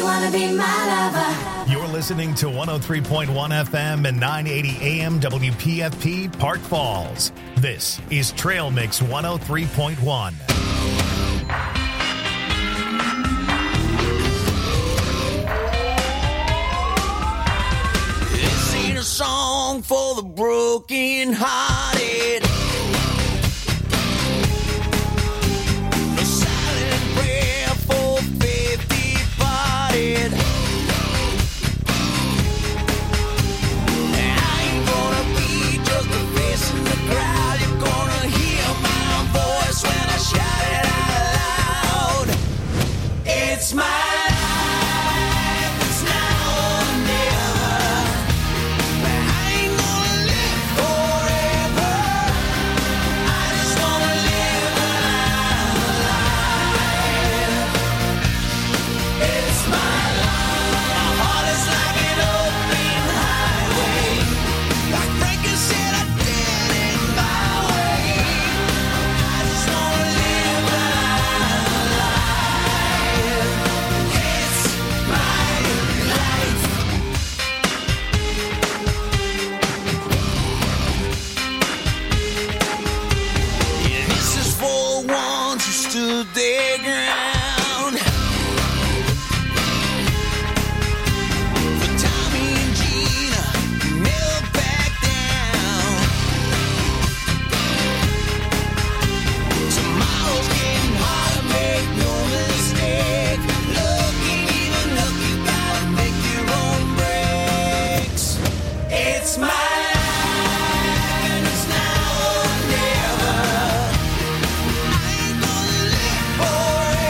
wanna be my lover? You're listening to 103.1 FM and 980 AM WPFP Park Falls. This is Trail Mix 103.1. This ain't a song for the broken-hearted. No silent prayer for faith departed. I ain't gonna be just a face in the crowd. You're gonna hear my voice when I shout it out loud. It's my life, it's now or never. I ain't gonna live forever. I just wanna live alive. It's my life. My heart is like an open highway. Like Frankie said, I did it my way. I just wanna live alive. It's my life. Yeah, this is for ones who stood their ground. For Tommy and Gina, who never backed down. Tomorrow's getting harder, make no mistake. Looking even look, you gotta make your own breaks. It's my life, and it's now or never. I ain't gonna live forever.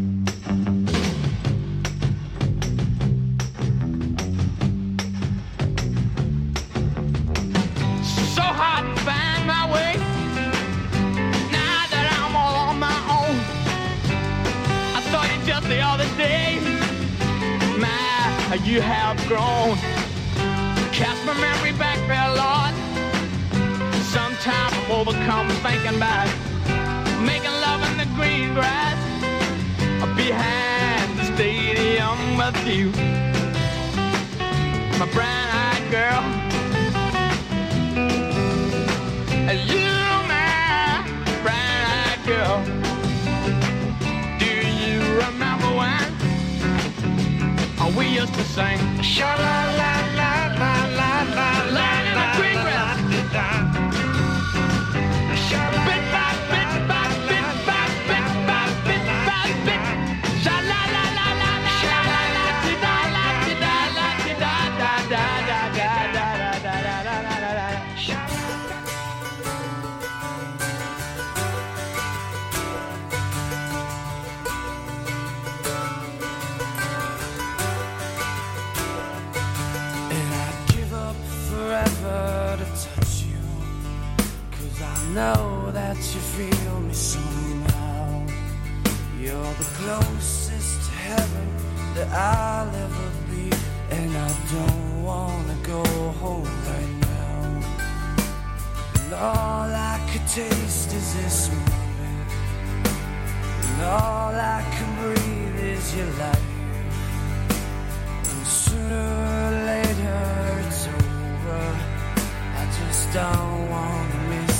So hard to find my way. Now that I'm all on my own. I saw you just the other day. My, you have grown. Cast my memory back there, Lord. Sometimes I'm overcome thinking about making love in the green grass behind the stadium with you, my brown-eyed girl. You, my brown-eyed girl. Do you remember when we used to sing sha-la-la-la-la-la-la-la in the green grass? Bit by bit by bit by bit by bit by bit. Know that you feel me somehow. You're the closest to heaven that I'll ever be, and I don't wanna go home right now. And all I could taste is this moment, and all I can breathe is your life. And sooner or later it's over. I just don't wanna miss.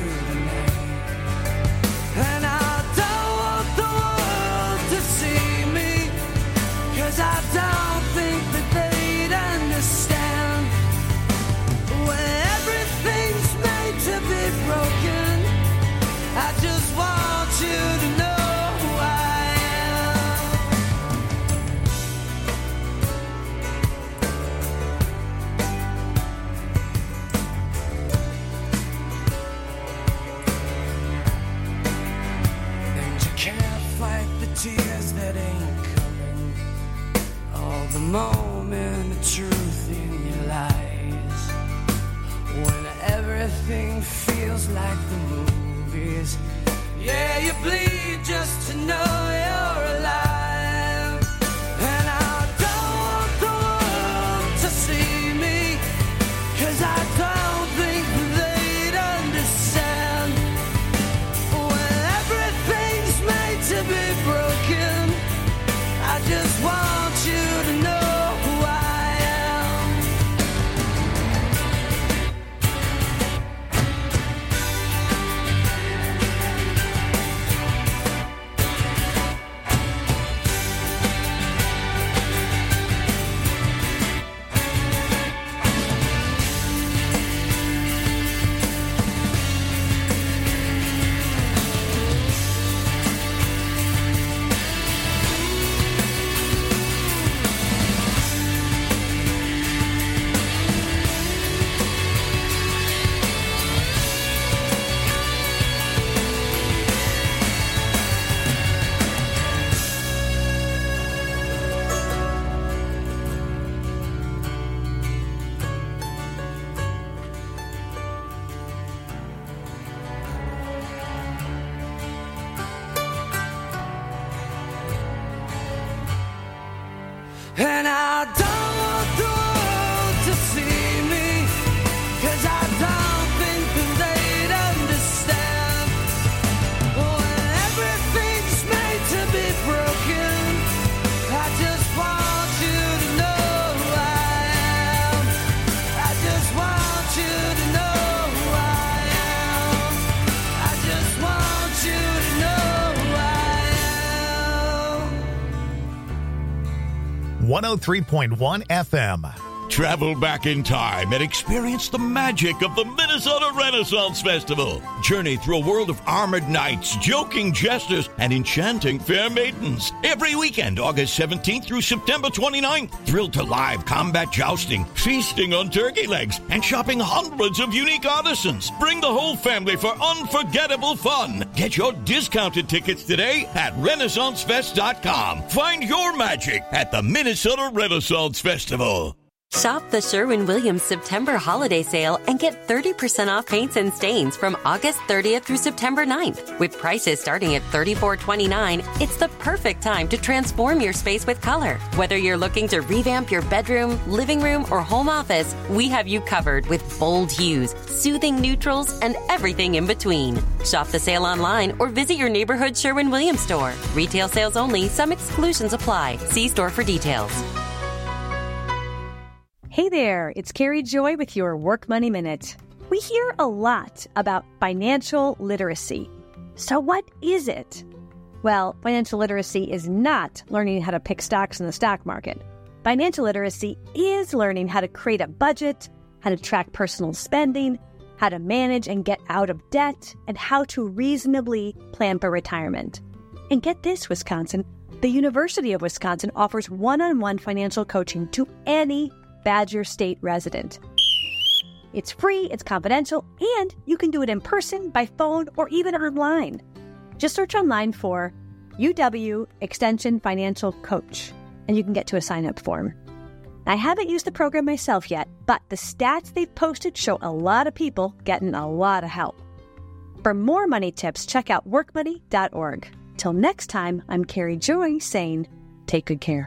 And I don't want the world to see me, 'cause I don't think that they'd understand. When everything's made to be broken, I just want you to know who I am. Tears that ain't coming, all the moment of truth in your lies. When everything feels like the movies, yeah, you bleed just to know you're alive. And I don't want the world to see me, 'cause I don't think they'd understand. When everything's made to be broken, I just want you to know who I am. And I don't want the world to see me, 'cause I don't think that they'd understand. When everything's made to be broken, I just want you to know who I am. I just want you to know who I am. I just want you to know who I am. 103.1 FM. Travel back in time and experience the magic of the Minnesota Renaissance Festival. Journey through a world of armored knights, joking jesters, and enchanting fair maidens. Every weekend, August 17th through September 29th. Thrilled to live combat jousting, feasting on turkey legs, and shopping hundreds of unique artisans. Bring the whole family for unforgettable fun. Get your discounted tickets today at RenaissanceFest.com. Find your magic at the Minnesota Renaissance Festival. Shop the Sherwin-Williams September holiday sale and get 30% off paints and stains from August 30th through September 9th. With prices starting at $34.29, it's the perfect time to transform your space with color. Whether you're looking to revamp your bedroom, living room, or home office, we have you covered with bold hues, soothing neutrals, and everything in between. Shop the sale online or visit your neighborhood Sherwin-Williams store. Retail sales only. Some exclusions apply. See store for details. Hey there, it's Carrie Joy with your Work Money Minute. We hear a lot about financial literacy. So what is it? Well, financial literacy is not learning how to pick stocks in the stock market. Financial literacy is learning how to create a budget, how to track personal spending, how to manage and get out of debt, and how to reasonably plan for retirement. And get this, Wisconsin, the University of Wisconsin offers one-on-one financial coaching to any Badger State resident. It's free, it's confidential, and you can do it in person, by phone, or even online. Just search online for UW Extension Financial Coach, and you can get to a sign-up form. I haven't used the program myself yet, but the stats they've posted show a lot of people getting a lot of help. For more money tips, check out workmoney.org. Till next time, I'm Carrie Joy saying, take good care.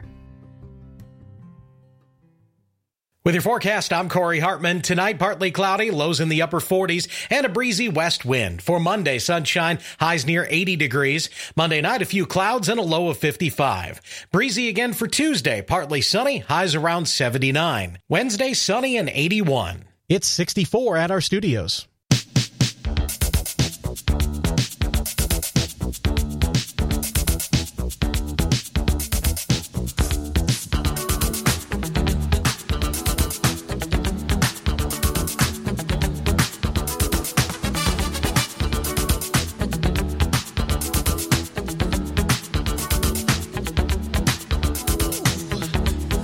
With your forecast, I'm Corey Hartman. Tonight, partly cloudy, lows in the upper 40s, and a breezy west wind. For Monday, sunshine, highs near 80 degrees. Monday night, a few clouds and a low of 55. Breezy again for Tuesday, partly sunny, highs around 79. Wednesday, sunny and 81. It's 64 at our studios.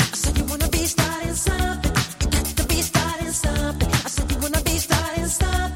Stop.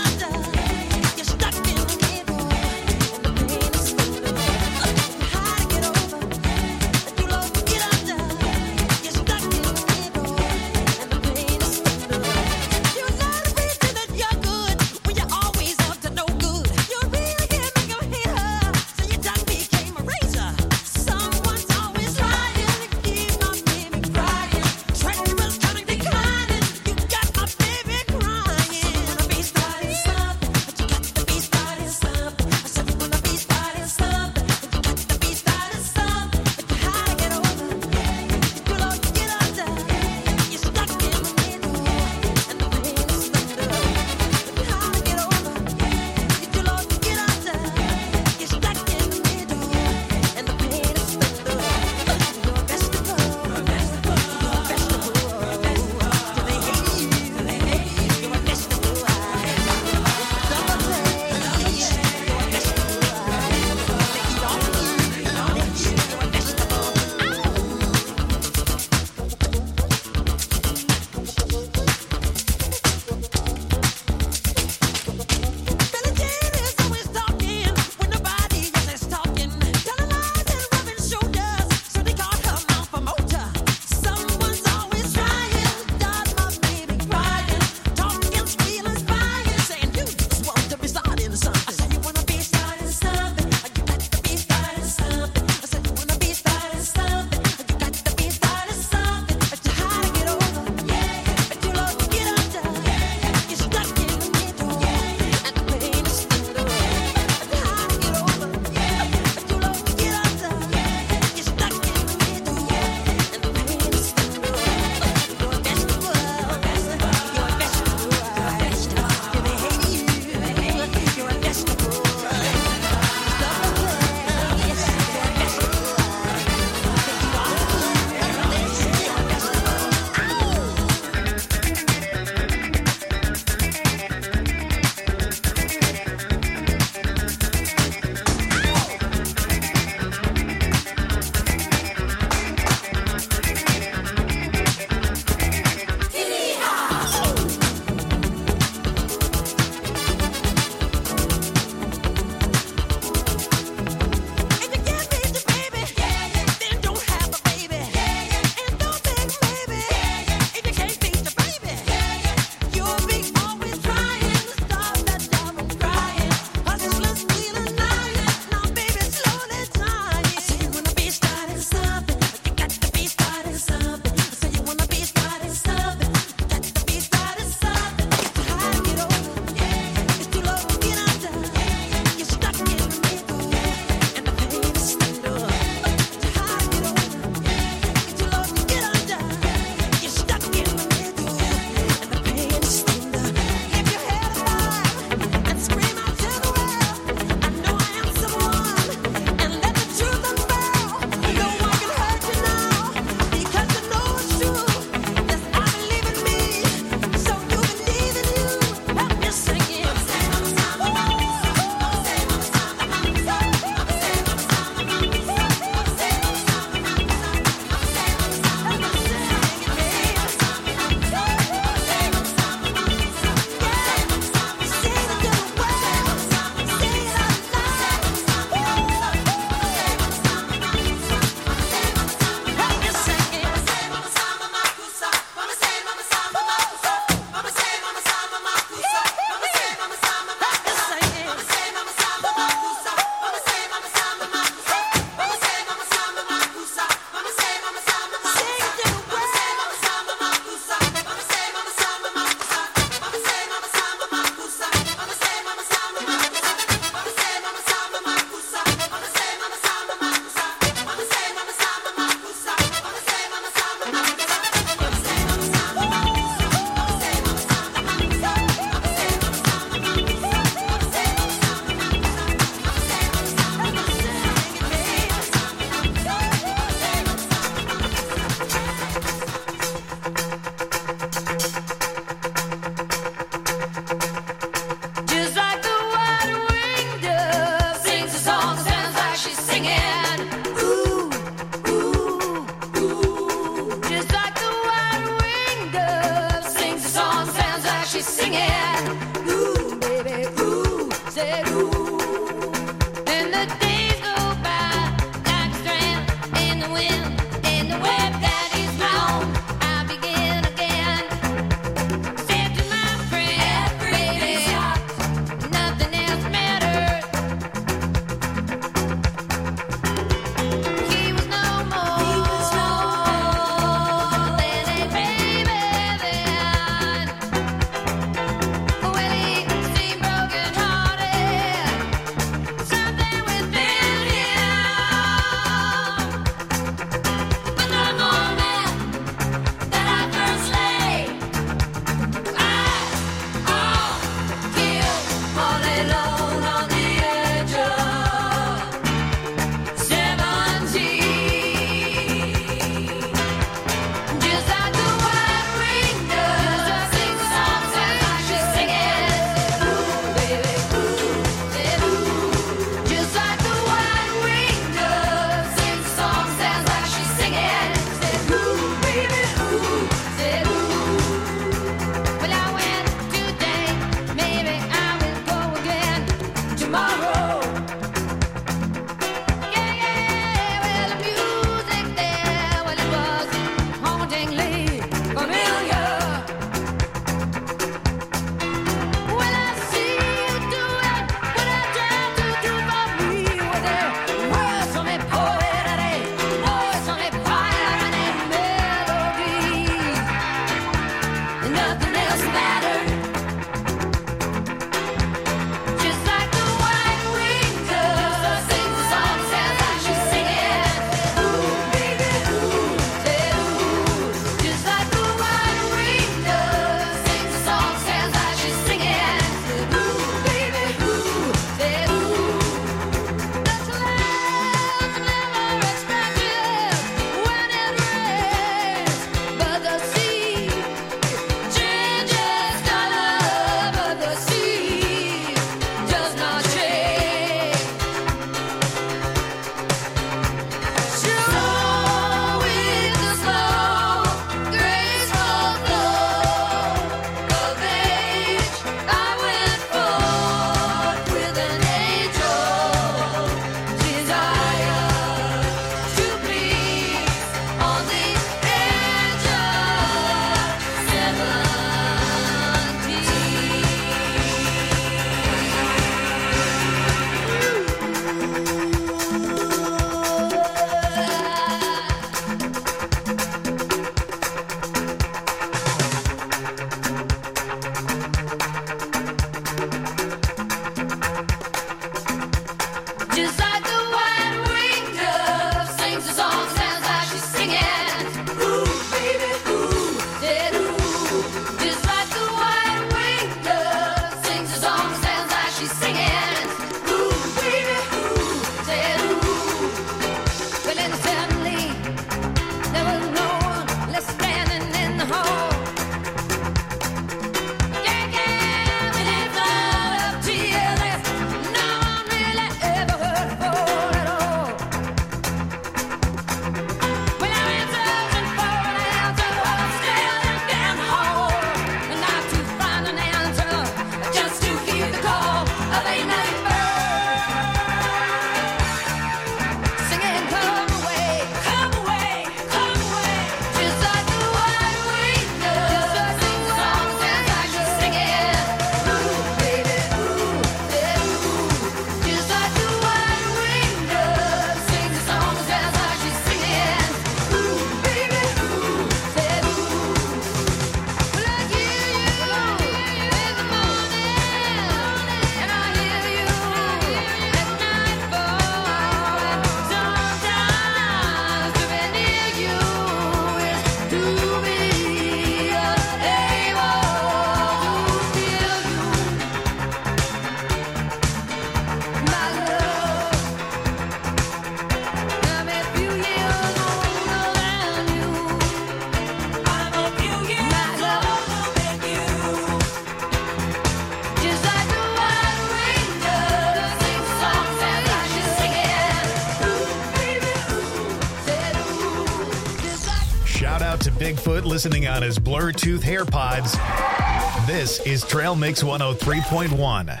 Shout out to Bigfoot listening on his Bluetooth AirPods. This is Trail Mix 103.1.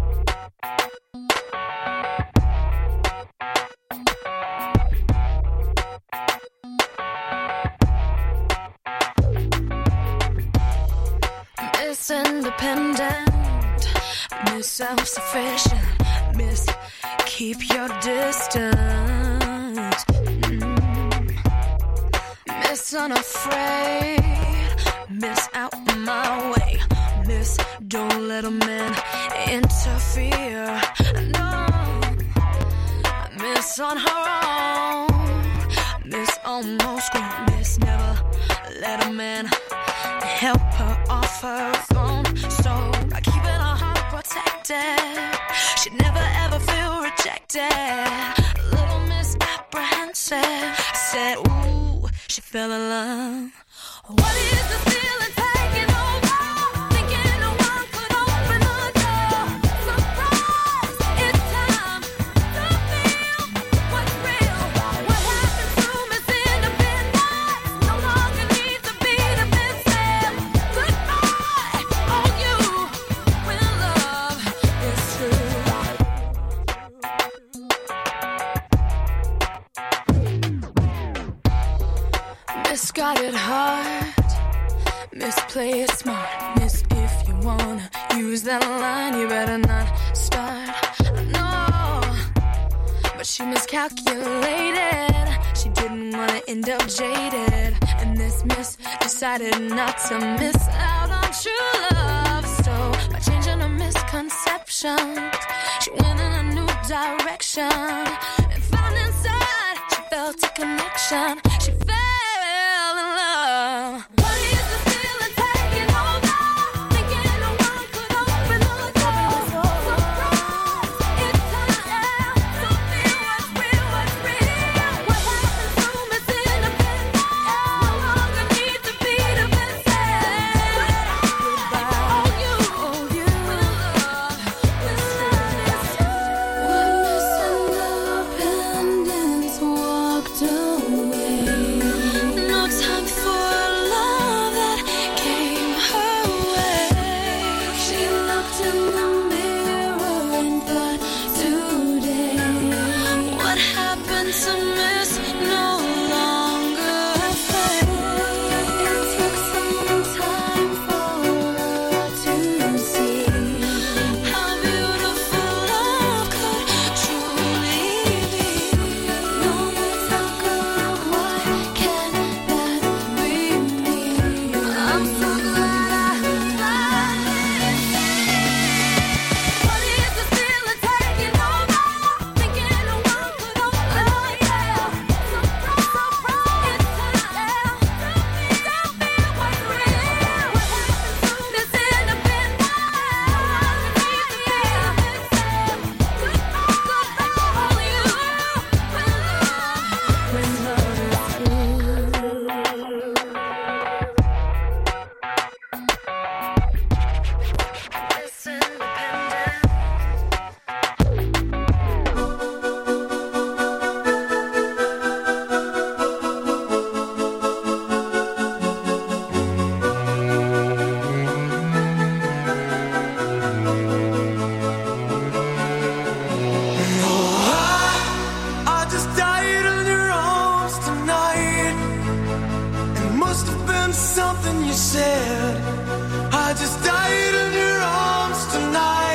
Miss Independent, Miss Self-Sufficient, Miss Keep Your Distance, Miss Unafraid, Miss Out My Way, Miss Don't Let a Man Interfere, no, Miss On Her Own, Miss Almost Grown, Miss Never Let a Man help her off her throne. So by keeping her heart protected, she'd never ever feel rejected. Little Miss Apprehensive said, ooh, she fell in love. What is the feeling taking over? Thinking no one could open the door. Surprise, it's time to feel what's real. What happened to Miss Independence no longer needs to be defensive. Goodbye, oh you, when love is true. Misguided heart, misplay it smart. Miss, if you wanna use that line, you better not start. No, but she miscalculated. She didn't wanna end up jaded. And this miss decided not to miss out on true love. So by changing her misconceptions, she went in a new direction and found inside she felt a connection. She fell in love. What is the feeling taking over? Thinking no one could open the door. Surprise, it's time to feel what's real, what's real. What happened to Miss Independence no longer needs to be defensive. Goodbye, oh you, when love is true. When Miss Independence walked away, no time for love that came her way. She looked in the mirror and thought, today, what happened to Miss no longer fade. It took some time for her to see how beautiful love could truly be. No more talk of why can't that be me. I'm so glad I found it. What is the feeling taking over? Thinking no one could open the door. Surprise, surprise, it's time to feel what's real. What happened to Miss Independence? Goodbye, goodbye, oh you, when love is true. Miss Independence. I just died in your arms tonight. It must have been something you said. I just died in your arms tonight.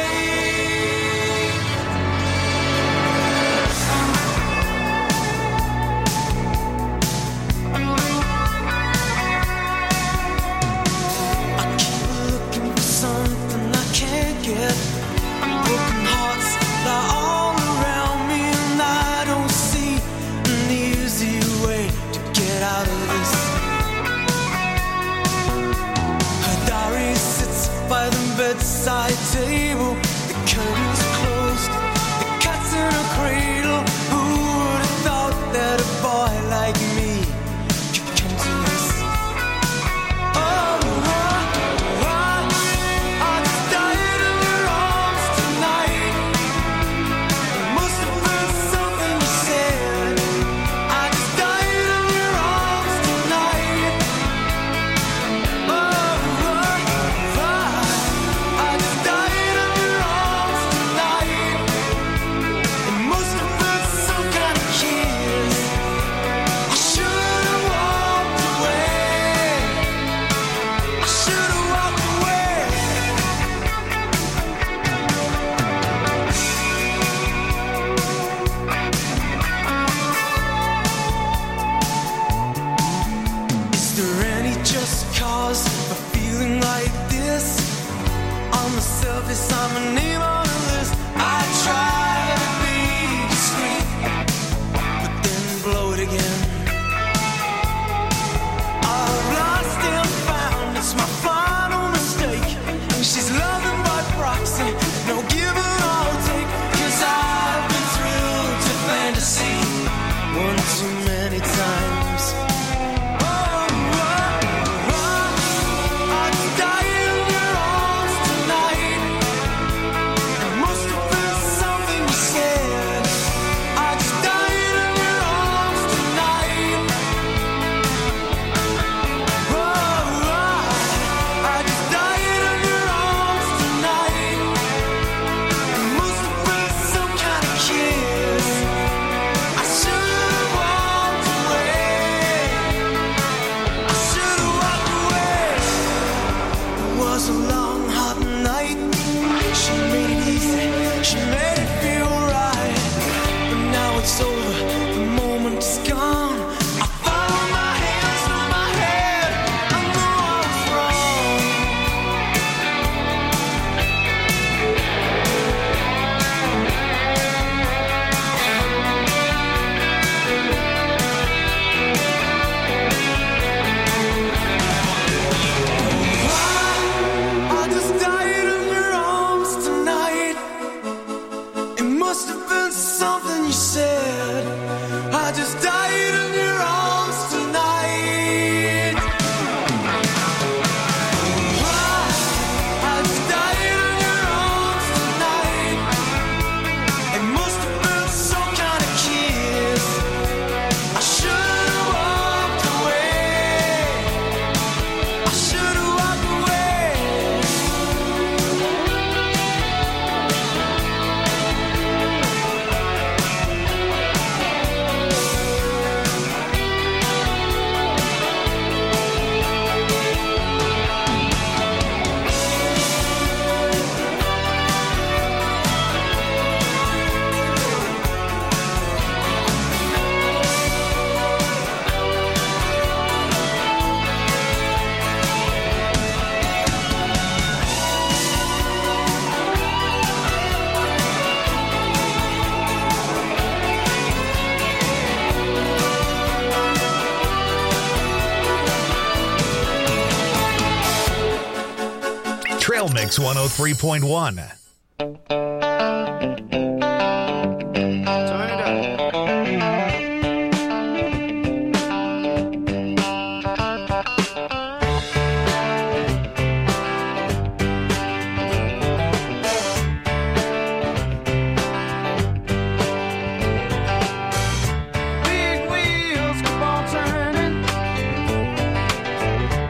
I keep looking for something I can't get. Broken hearts lie all around me, and I don't see an easy way to get out of this. Her diary sits by the bedside table. The curtains closed, the cat's in a cradle. Who would have thought that a boy like me could come to this? I just died in your arms tonight. It must have been something you said. I just died in your arms tonight. love is on my name on the list. I try to be discreet, but then blow it again. I've lost and found, it's my final mistake. She's loving by proxy, no give and all take. 'Cause I've been thrilled to fantasy one too many times. Trail Mix 103.1.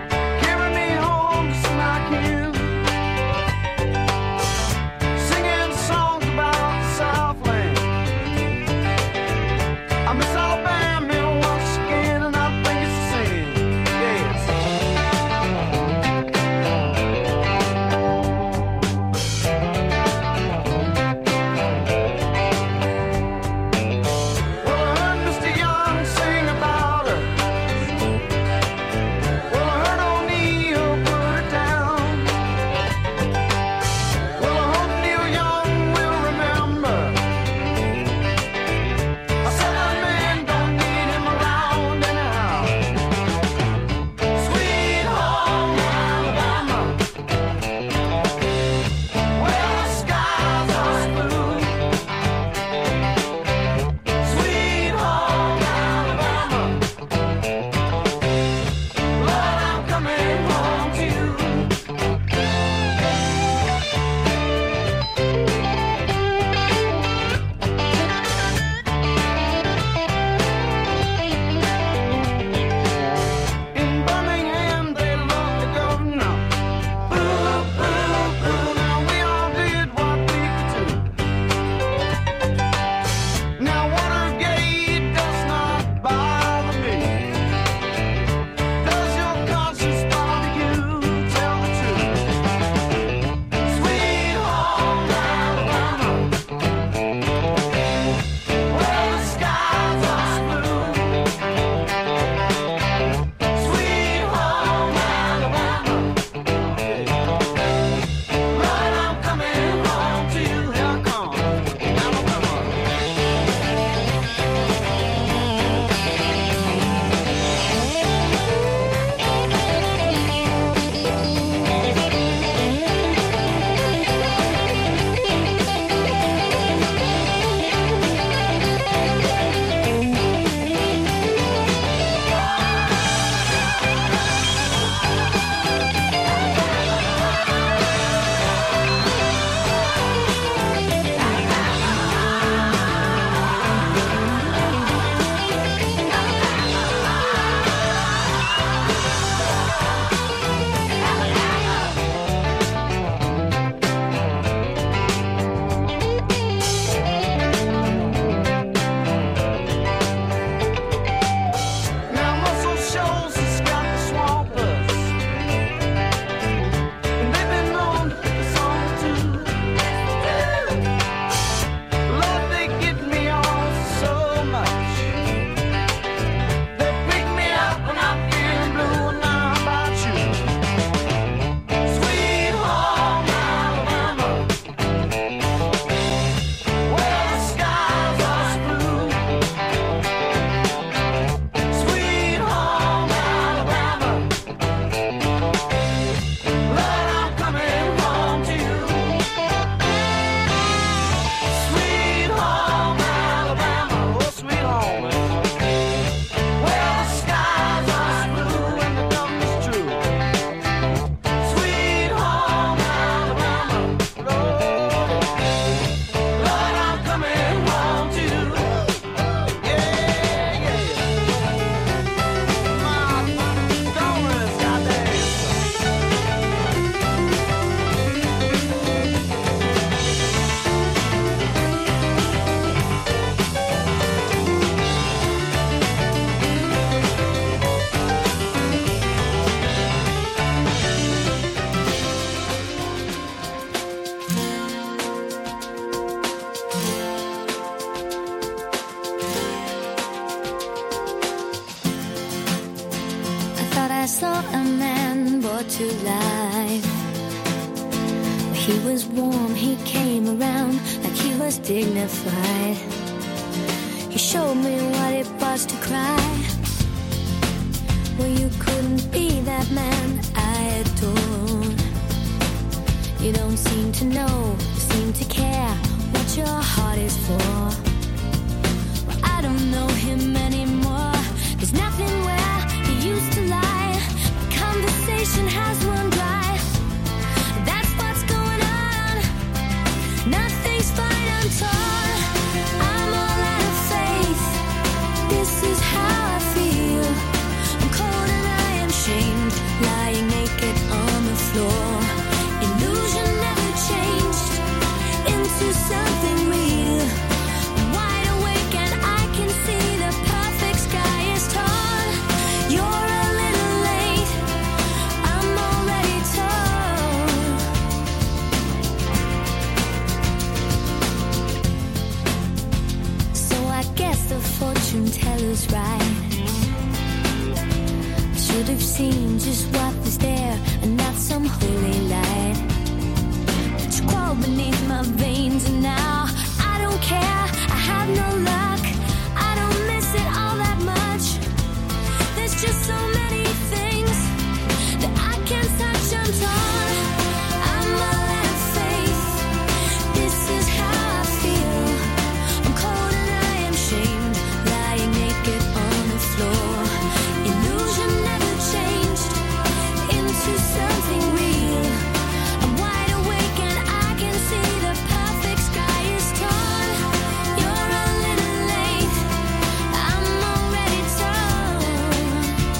Singing saw a man brought to life. He was warm, he came around like he was dignified. He showed me what it was to cry. Well, you couldn't be that man I adore. You don't seem to know, seem to care what your heart is for. Well, I don't know him anymore. There's nothing where he used to lie. My conversation has run dry. That's what's going on. Nothing's fine, I'm torn. I'm all out of faith. This is how I feel. I'm cold and I am shamed, lying naked on the floor. Illusion never changed into something real. I'm wide awake and I can see the perfect sky is torn. You're a little late, I'm already torn. So I guess the fortune teller's right. Should have seen just what was there and not some holy light. But you crawled beneath my veins and now I don't care, I have no luck. I don't miss it all that much. There's just so many things that I can't touch, I'm torn. I'm all out of faith. This is how I feel. I'm cold and I am shamed, lying naked on the floor. Illusion never changed into something real. I'm wide awake and I can see the perfect sky is torn. You're a little late, I'm already torn.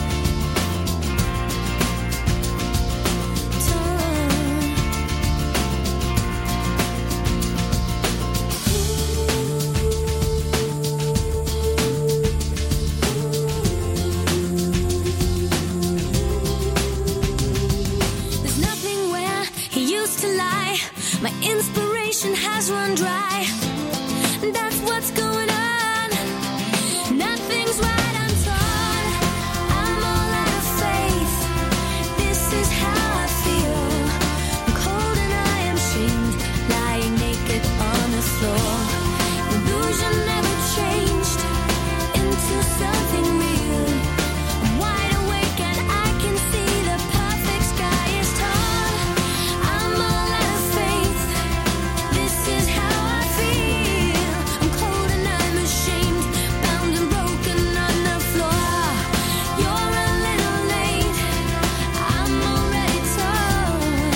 There's nothing where he used to lie. My inspiration has run dry. That's what's going on. Nothing's right, I'm torn. I'm all out of faith. This is how I feel. I'm cold and I am shamed, lying naked on the floor. Illusion never changed into something real. I'm wide awake and I can see the perfect sky is torn. I'm all out of faith. This is how I feel. I'm cold and I'm ashamed, bound and broken on the floor. You're a little late, I'm already torn.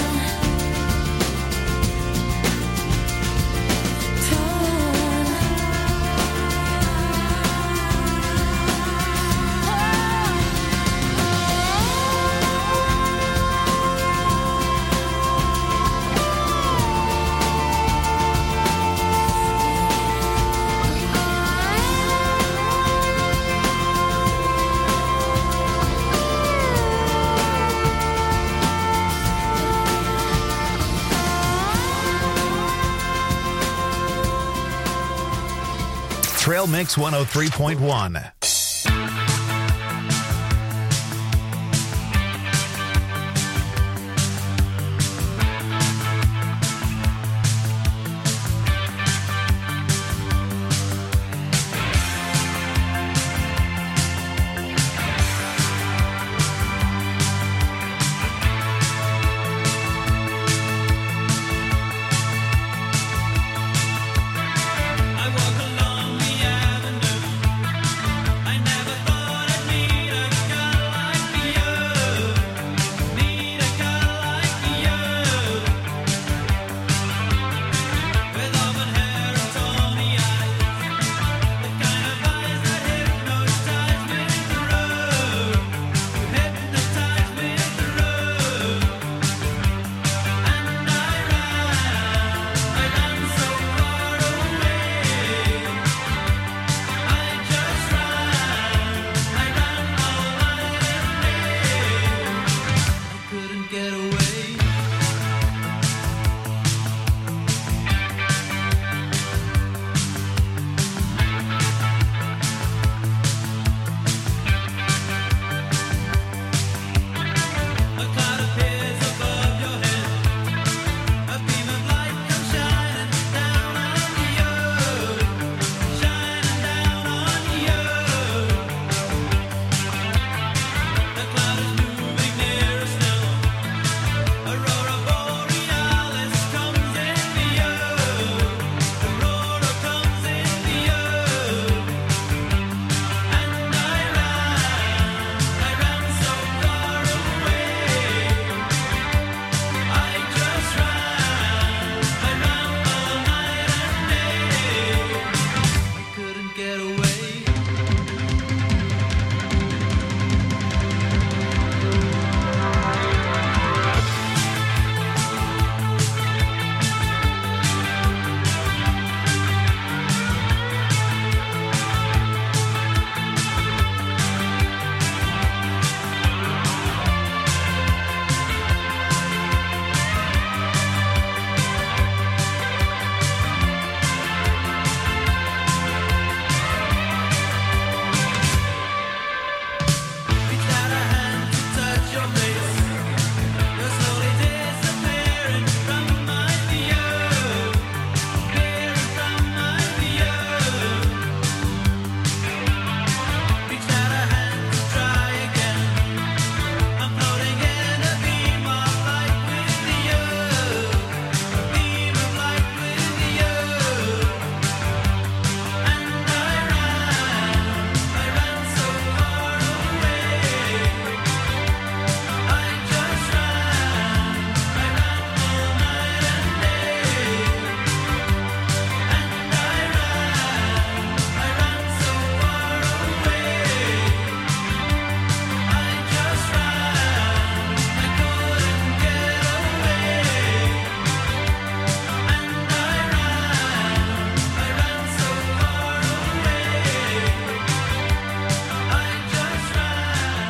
Trail Mix 103.1. I walk along the avenue.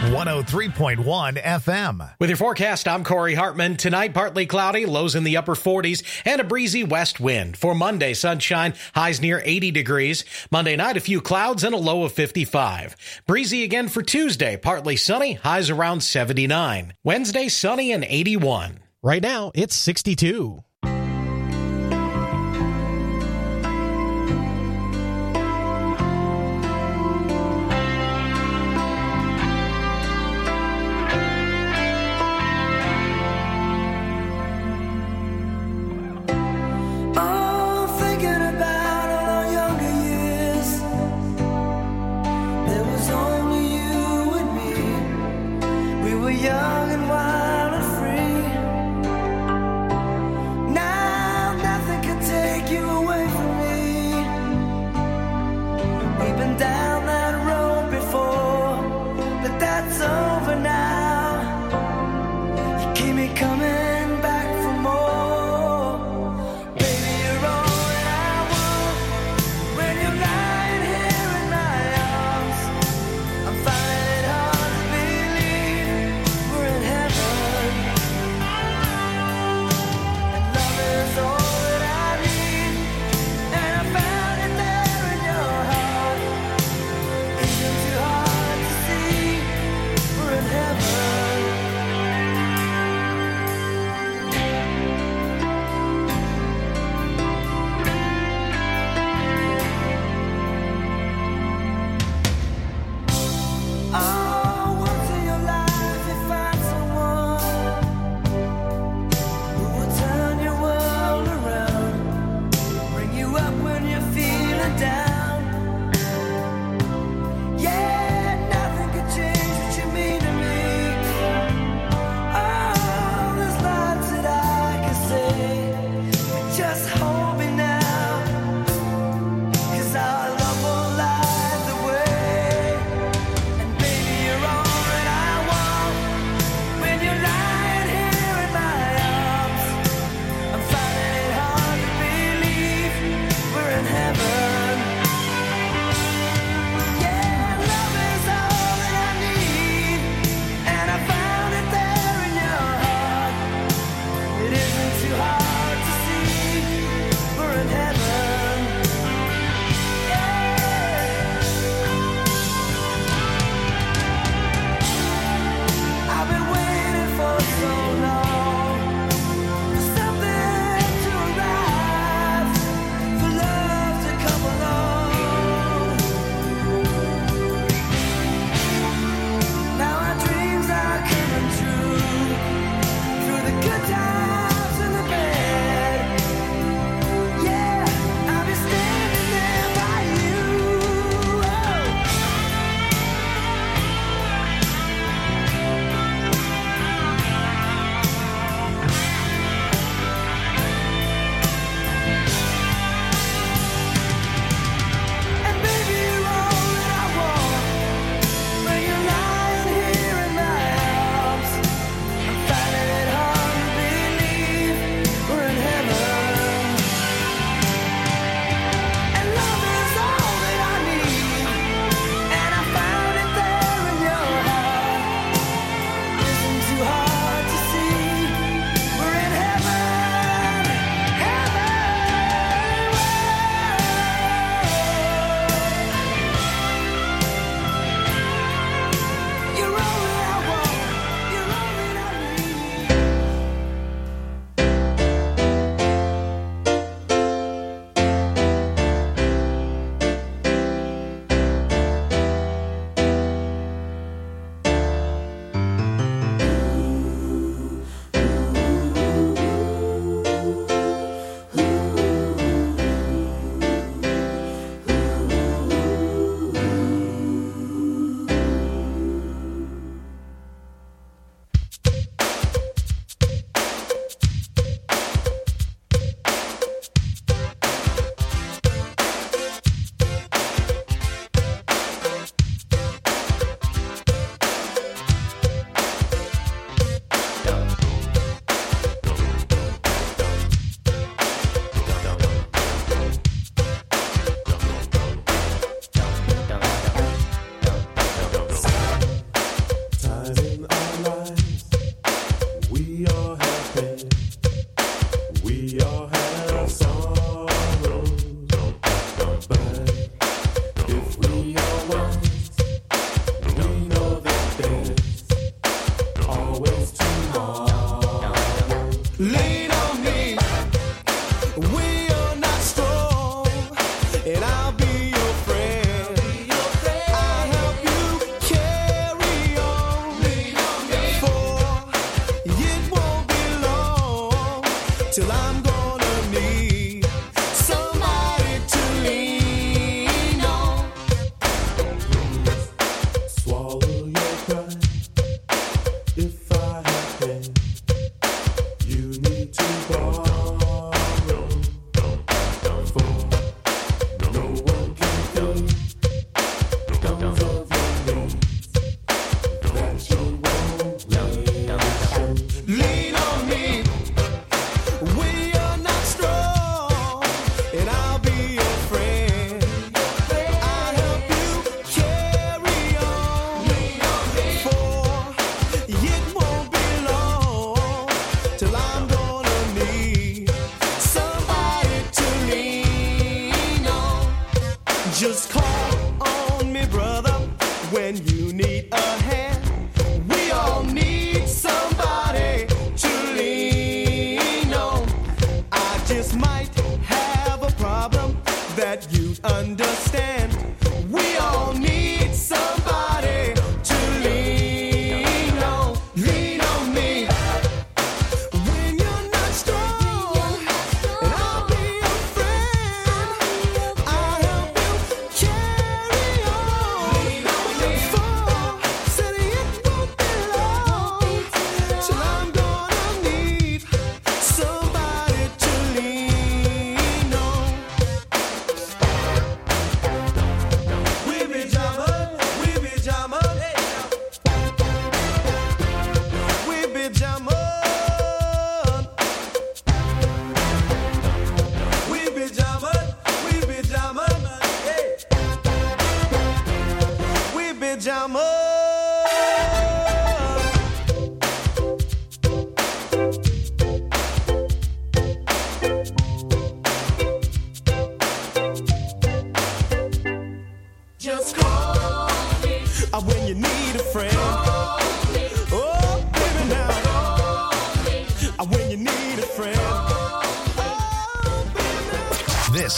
103.1 FM. With your forecast, I'm Corey Hartman. Tonight, partly cloudy, lows in the upper 40s, and a breezy west wind. For Monday, sunshine, highs near 80 degrees. Monday night, a few clouds and a low of 55. Breezy again for Tuesday, partly sunny, highs around 79. Wednesday, sunny and 81. Right now, it's 62. Young and wild and free. Now nothing can take you away from me. We've been down that road before, but that's over now. You keep me coming back for more. Baby, you're all that I want. When you're lying here in my arms, I'm finding it hard to believe we're in heaven. And love is all that I need, and I found it there in your heart. Isn't too hard to see we're in heaven.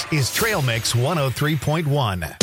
This is Trail Mix 103.1.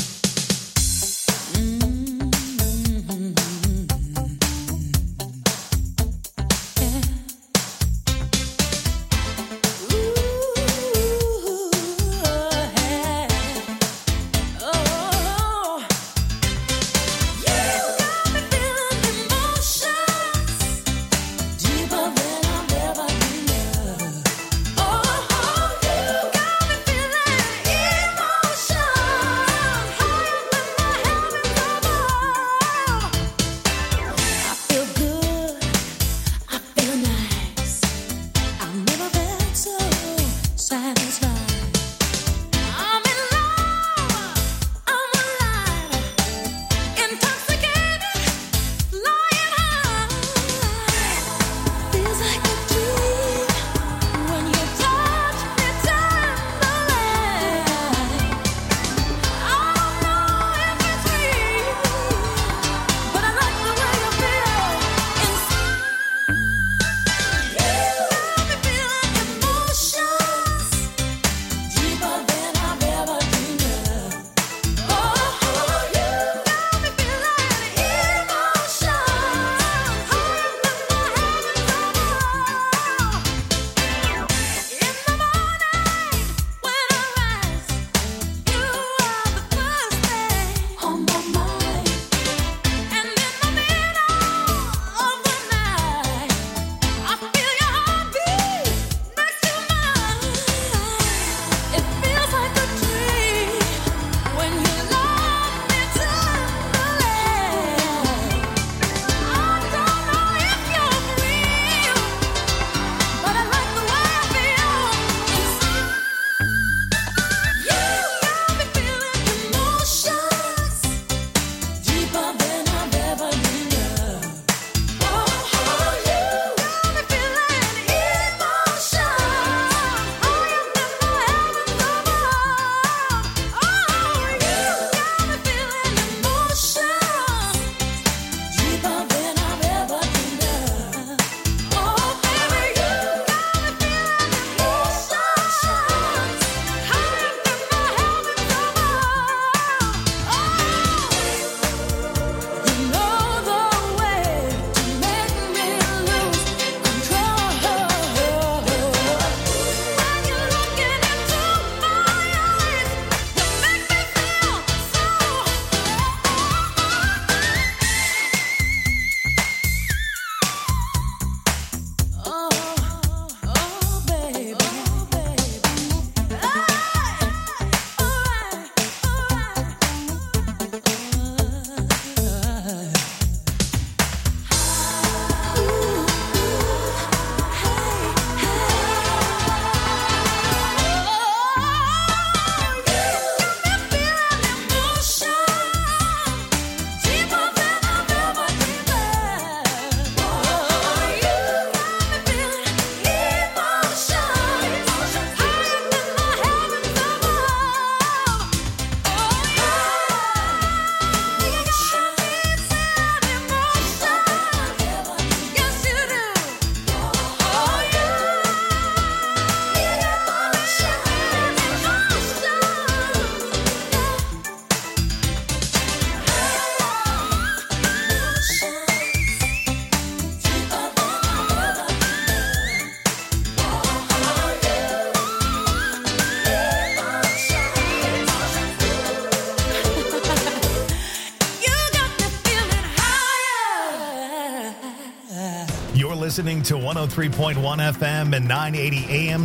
Listening to 103.1 FM and 980 AM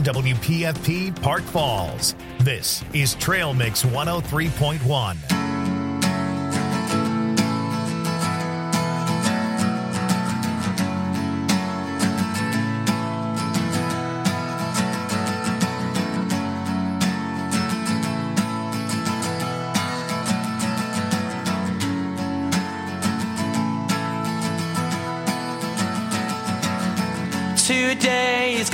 WPFP Park Falls. This is Trail Mix 103.1. Today's